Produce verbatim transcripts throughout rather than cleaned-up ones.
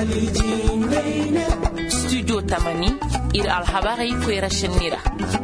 studio tamani ir alhabari kwera shenira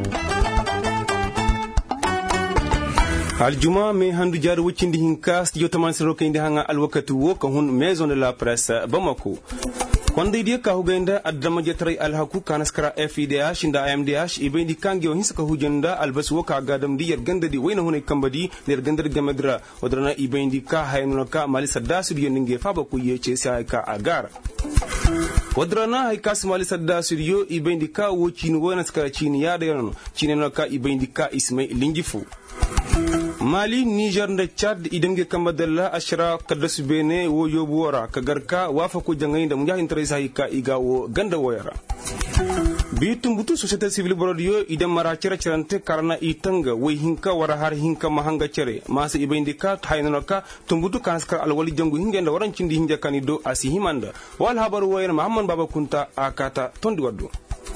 aljuma me handu jaar wuccindi hinka studio tamani sero kende hanga alwakatu wo ko hun maison de la presse Bamako konde dia ka hugenda adama jetray alhaku kanaskara F I D H inda M D H ibendi kangyo hinsaka hujenda albas wo ka gadam di yer ganda di wayna hunay kambadi ner ganda di gamadra wadrana ibendi ka hayno ka mali sadda studio ninge faba ku yece sai ka agar wadrana hay kas mali sadda studio ibendi ka wo chin wona skara chin ya da yono chin ka ibendi ka ismay lingifu Mali, Niger da Chad idan ge kamba dalla ashra kadasu bene wo yobu wara kagarka wafa ko jangay da munja interesa hika iga wo ganda woyara bitum butu société civile brodio idan mara cere cerante karna itanga way hinka wara har hinka mahanga cere masa ibindika haynaka tumbutu kanskar alwali jangu hingenda warancindi hinja kanido asihimanda wal habaru woyar Muhammad Baba Kunta akata tondi waddu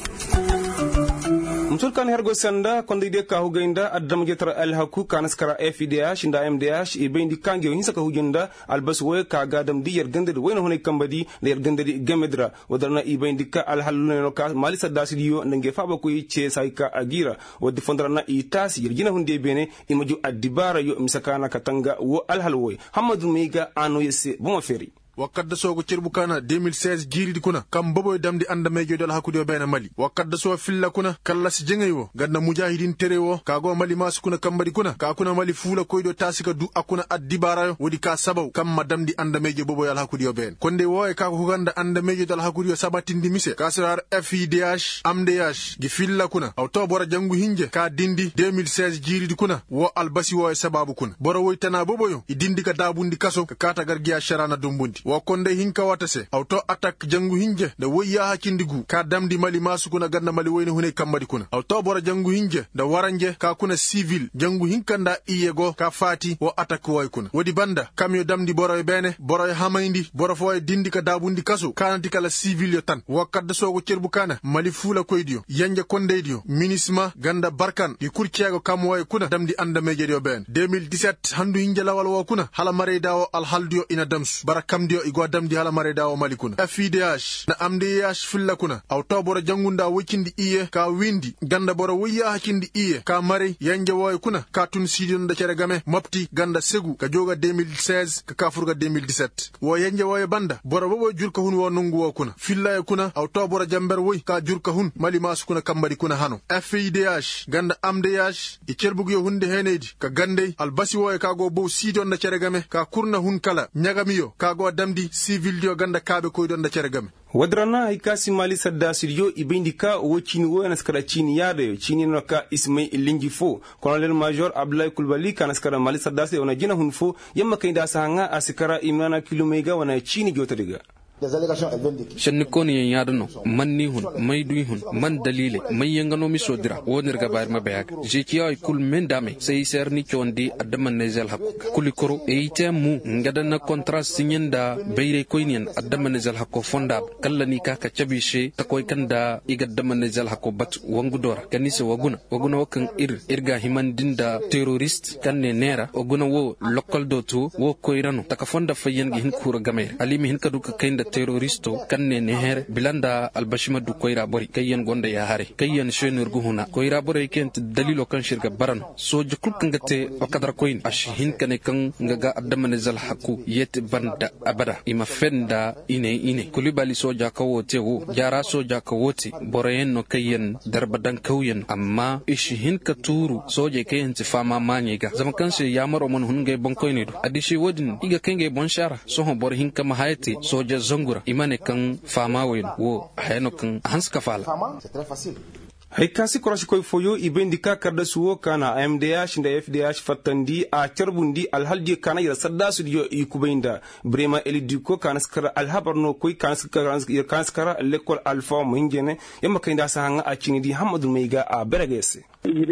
Msulkan hergo sanda konde de ka hugenda adam jetra al haku kanaskara F I D H inda M D H ibendi kange hinsa ka hugenda albas woy ka gadam di yer gande wayna honay kambadi yer gande di gemedra wadarna ibendi ka al halno ka mali sadda sidiyo ndange faba ko yice sayka agira wadi fondrana itasi yer gina hunde bene imaju adibara yo misakana katanga wo al halwoy Hamadu Meiga ano yesse buma feri wakadda sogo cirbukana deux mille seize jiri kuna kam boboy damdi anda mejo dal hakudo bayna Mali wakadda so filla kuna kallas jengayo gadna mujahidin terewo kago Mali mas kuna kambadi kuna ka kuna Mali fula koydo tasika du akuna addibara wodi ka sabaw kam madamdi anda mejo boboy al hakudo ben konde woy ka ko ganda anda mejo dal hakudo sabatindi mise kasar F I D H M D H gi filla kuna aw to bora jangu hinje ka dindi deux mille seize jiri kuna wo albasi woy sababu kuna bora woy tana boboyo idindi ka dabundi kaso ka kata gargiya sharana dumbundi wakonde hinka watase auto attack jangu hinje da wayya hakindigu ka damdi Mali masu kuna ganna Mali wayne hune kambadi kuna auto bora jangu hinje da waranje ka kuna civil jangu hinkanda iyego ka fati wo attack way kuna wodi banda kamyo damdi bora bene bora hamayndi bora fo dindi ka dabundi kaso kananti kala civil yo tan wakadda sogo cerbu kana Mali fula koydio yanje kondeydio minisma ganda barkan di kurciego kam way kuna damdi anda mejedio ben deux mille dix-sept handu hinje lawal wo kuna hala mare dawo al haldio ina damsu barakam dio igwa damdi hala mare dawo Mali kuna F I D H na M D H filla kuna auto bora jangunda wikindi iye ka windi ganda bora wiya hakindi iye ka mare yanje woy kuna ka tun sidon da cere game mopti ganda segu ka joga deux mille seize ka kafurga deux mille dix-sept wo yanje woy banda bora bobo jurka hun wo nungu wo kuna filla kuna auto bora jamber woy ka jurka hun Mali mas kuna kambadi kuna hano F I D H ganda M D H e cerbugu yo hunde henedi ka gande albasi woy ka go bo sidon da cere game ka kurna hun kala nyagamiyo ka go damdi civil dio ganda kabe koy don da ceregame wadrana hikasi mali sadda studio ibindika wo chini wo naskara chini yade chini noka ismay lingifo colonel major Abdoulaye Kulbali kanaskara mali sadda se ona jina hunfo yamma kayda sanga asikara imana kilomega wana chini jotadiga shannikoni yadano manni hun maydui hun man dalile may yangano mi sodira wonir gabar mabayag jekiya kul men dame sey serni chondi adaman nezel hak kulikoro eitemu ngadana contrat signenda bayre koynien adaman nezel hakko fonda kallani ka ka chabishe takoy kanda igadaman nezel hakko bat wangudora kanise waguna waguna wakan ir irga himandinda terrorist kanne nera waguna wo local dotu wo koyrano taka fonda fayen gi hin kura gamer alimi hin kadu ka kaynda terroristo kanne neher bilanda albashima du koyra bori kayen gonda ya hare kayen shenur guhuna koyra bori kent dalilo kan shirga baran so jukul kangate wakadar koyin ash hin kane kan ngaga adamane zal haku yet banda abada ima fenda ine ine kulibali soja kawote wo jara soja kawote borayen no kayen darbadan kauyen amma ish hin katuru soje kayen ti fama manyega zaman kan se yamaro mon hunge bonkoyni do adishi wodin iga kenge bonshara so ho bor hin kama hayte soja zongura imane kan fama wayin wo hayno kan hanska fala haykasi kurashi koy foyo ibendika karda suwo kana M D H nda F D H fatandi a charbundi alhalji kana yara sadda su dio ikubenda brema elidiko kana skara alhabarno koy kana skara kana skara l'école alpha mungene yamma kayda sahanga a cinidi Hamadu Meiga a beragese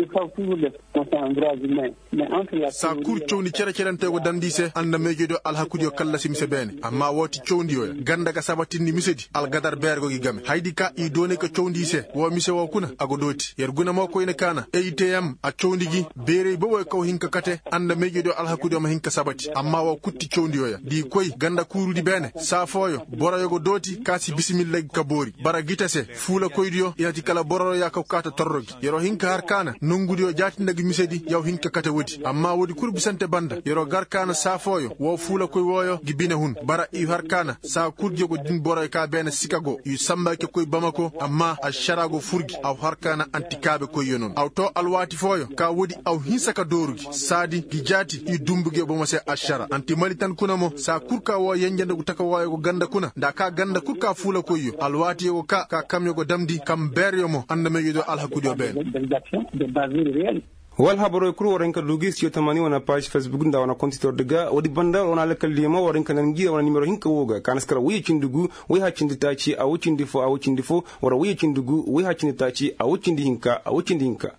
sa kur chowni cere cerante go dandise anda mejedo alhakudio kala simse bene amma woti chowndi yo ganda ga sabatini misedi al gadar bergo gi game haydi ka i done ko chowndise wo mise wo kuna kago doti yarguna mo ko ina kana A T M a chondigi bere bobo ko hinka kate anda meje do alhakudo ma hinka sabati amma wa kutti chondiyoya di koy ganda kurudi bene safoyo bora yogo doti kasi bismillah kabori bara gitase fula koydiyo yati kala bororo ya ko kata torrogi yero hinka har kana nongudiyo jati ndagi misedi yaw hinka kate wodi amma wodi kurbi sante banda yero gar kana safoyo wo fula koy woyo gibina hun bara i har kana sa kurje go din bora ka bene sikago yu samba ke koy bamako amma asharago furgi aw har kana antikabe koy yonon aw to alwati foyo ka wodi aw hinsaka dorugi sadi gijati i dumbuge bo mose ashara anti malitan kunamo sa kurka wo yenjande go taka woyo go ganda kuna da ka ganda kurka fula koyo alwati yo ka ka kamyo go damdi kam beryo mo anda me yido alhakudio ben wal habaro kuru waranka lugis yo tamani wana page Facebook nda wana kontitor daga wadi banda wana la kalima waranka nangi wana numero hinka woga kanaskara wi cindugu wi ha cindi tachi a wucindi fo a wucindi fo wara wi cindugu wi ha cindi tachi a wucindi hinka a wucindi hinka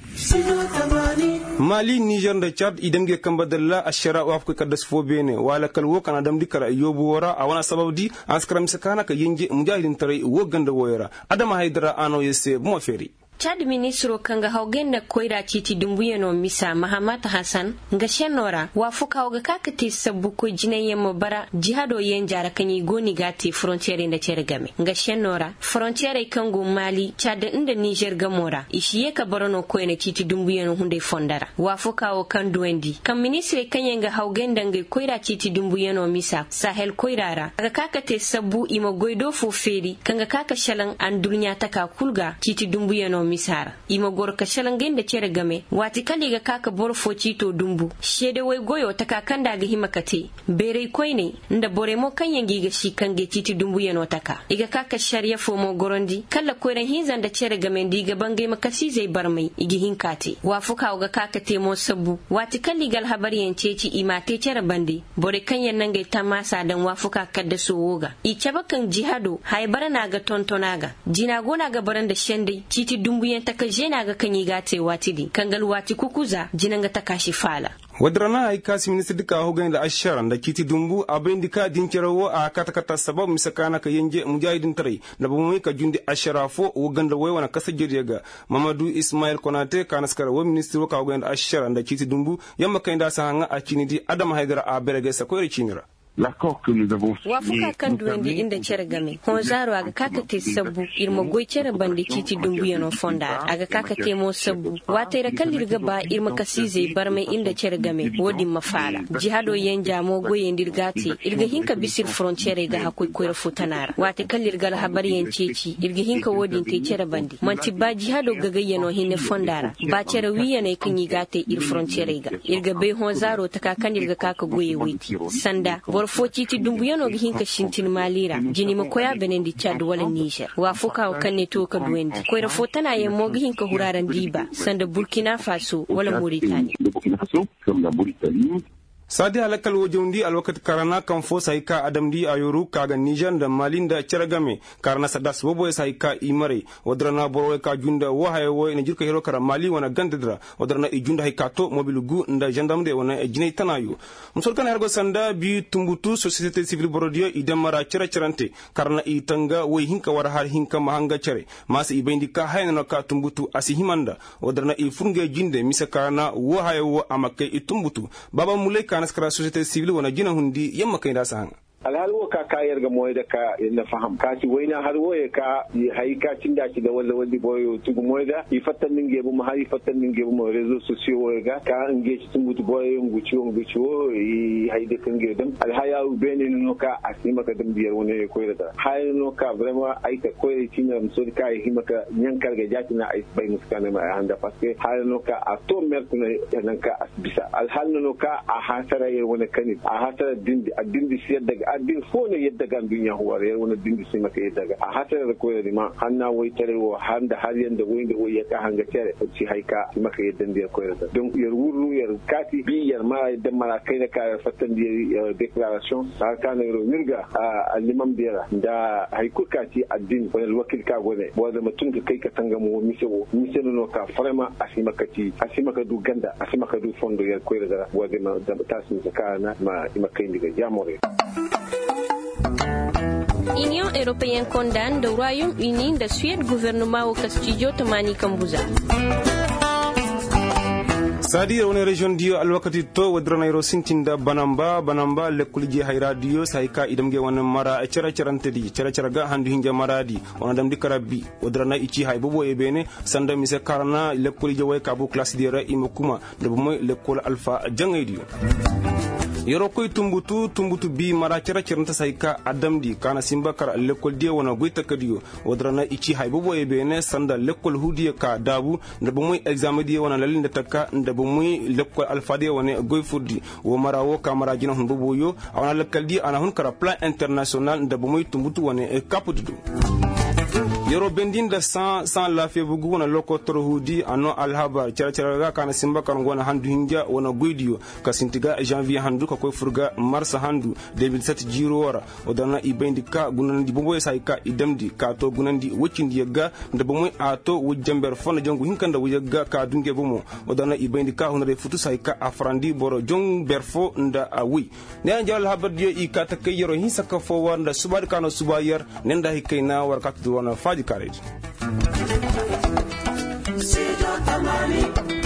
Mali, Niger da Chad idan ge kamba dalla ashara wa afka kadas fo bene wala kalwo kana dam dikara yobu wora a wana sababdi askram sakana ka yenge mujahidin tare wo ganda woyara adama haidara ano yese mo feri Chad ministro kanga haugenda koira chiti dumbuyeno misa Mahamat Hassan nga shenora wafuka oga kakati sabu ko jinaye mo bara jihado yenjara kanyi goni gati frontiere nda cheregame nga shenora frontiere kangu Mali Chad nda Niger gamora ishiye ka borono koina chiti dumbuyeno hunde fondara wafuka o kanduendi kam ministre kanye nga haugenda nga koira chiti dumbuyeno misa Sahel koirara aga kakati sabu imo goido fu feri kanga kaka shalang andulnya taka kulga chiti dumbuyeno misara ima gor ka shalangen da cere game wati kali ga kaka bor foci to dumbu shede wai goyo ta kakanda ga himakate bere koi ne nda bore mo kan yangi ga shi kan ge titi dumbu yano taka iga kaka shariya fo mo gorondi kala koiran hinzan da cere game diga bangai makasi zai bar mai igi hinkate wafuka ga kaka te mo sabu wati kali gal habari yanceci ima te cere bande bore kan yan nan ga ta masa dan wafuka kadda so woga i cabakan jihado haibara na ga tontonaga jina gona ga baran da shende titi dumbu yan taka jena ga kanyi gate watidi kangal wati kukuza jinanga takashi fala wadrana ay kasi ministre dika hogan da asharan da kiti dumbu abin dika dinkirawo a kata kata sabab misakana ka yenge mujahidin tare da bamu ka jundi asharafo woganda wai wana kasa jiryaga Mamadou Ismail Konate kanaskara wa ministre ka hogan da asharan da kiti dumbu yamma kai da sa hanga a kinidi Adam Haidara a berege sa koyre cinira L'accord que nous avons signé. Wafuka kan duwendi inda cergame honzaro aga kakate sabu irmo goy cere bandi titi dumbu yano fonda aga kakate mo sabu watera kalirga ba irma kasize barme inda cergame wodi mafala jihado yenja mo goy endirgati irga hinka bisir frontiere ga hakoy koyra futanara wate kalirga la habari yenceci irga hinka wodi te cere bandi manti ba jihado gaga yano hinne fondara ba cere wiyane kanyi gate ir frontiere ga irga be honzaro taka kanirga kaka goye witi sanda foci ti dumbu yano gi hinka shintin malira jini makoya benendi Chad wala Niger wa fuka o kanne to ka duwendi koyra fotana ye mo gi hinka huraran diba sanda Burkina Faso wala Mauritania sadi halakal wajoundi alwakat karana kan fo saika adamdi ayuru kaga Niger da Malinda ceragame karana sadas bobo saika imare wadrana boro ka junda wo hay wo ina jirka hero kara Mali wana gandadra wadrana i junda hay kato mobilugu nda gendarmerie wana jinay tanayu musol kan ergo sanda bi tumbutu société civile borodio i demara cera cerante karana i tanga wo hinka war har hinka mahanga cere masa i bendi ka hayna ka tumbutu asi himanda wadrana i furge jinde misakana wo hay wo amake i tumbutu baba mulay naskara société civile wana jina hundi yamma kai da sahanga alhal wo ka kayar ga moy da ka na faham ka ci waina har woye ka hay ka cinda ci da walla walli boyo tugu moy da i fatan ninge bu ma hay fatan ninge bu mo réseaux sociaux woye ga ka nge ci tumbutu boyo nguci wo nguci wo i hay de kan ge dem alhaya u bene no ka asima ka dem biyar woni ko da hay no ka vraiment ay ka ko ci na so ka yi himaka nyankal ga jati na ay bay muskana ma handa parce que hay no ka a to merku na nan ka asbisa alhal no ka a hasara ye woni kanit a hasara dindi a dindi siyar daga adin fone yadda gan dunya huwar yar wani dindi sai maka yadda ga a hatar da koyar ma hanna wai tare wa handa har yanda wai da wai ya ka hanga tare ci haika maka yadda da koyar da don yar wuru yar kati bi yar ma da mara kai da ka fatan da declaration sa ka ne ro mirga a limam biyara da haiku kati addin wani wakil ka gone wanda mutum ka kai ka tanga mu misewo miseno no ka farma asimaka ci asimaka du ganda asimaka du fondo yar koyar da wanda da tasin zakana ma imakai diga jamore Union européenne condamne le Royaume-Uni de Suède gouvernement au studio Tamani Kambuza. sadi woni région dio alwakati to wadranayro sintinda banamba banamba lekkulji hay radio sayka idamge wona mara cara carantedi cara caraga handu hinja maradi wona damdi karabbi wadrana ici hay bobo e bene sanda mise karana lekkulji way kabu classe dira imukuma de moy lekkol alpha jangaydi yoro koy tumbutu tumbutu bi mara cara caranta sayka adamdi kana simba kar lekkol dia wona goyta kadiyo wadrana ici hay bobo e bene sanda lekkol hudiya ka dabu de moy examen dia wona lalinde takka de muy lekkol alfade woni goy fuddi wo marawo kamara jina hun bobo yo awana lekkal di ana hun kara plan international nda bo muy tumbutu woni e kapudu yoro bendin da san san la fe bugu wona loko toro hudi ano alhabar cara cara ga kana simba kan gona handu hinja wona goydiyo ka sintiga janvier handu ko koy furga mars handu deux mille sept jiro wara odana ibendi ka gunandi bobo sai ka idamdi ka to gunandi wocindi yagga nda bo muy ato wujjamber fona jongu hinkanda wujagga ka dunge bomo odana ibendi ka hunre futu sai ka afrandi boro jong berfo nda awi ne jawal habar dio i ka takayero hisaka fo wanda subad kano subayar nenda hikayna warkat do wana faji courage.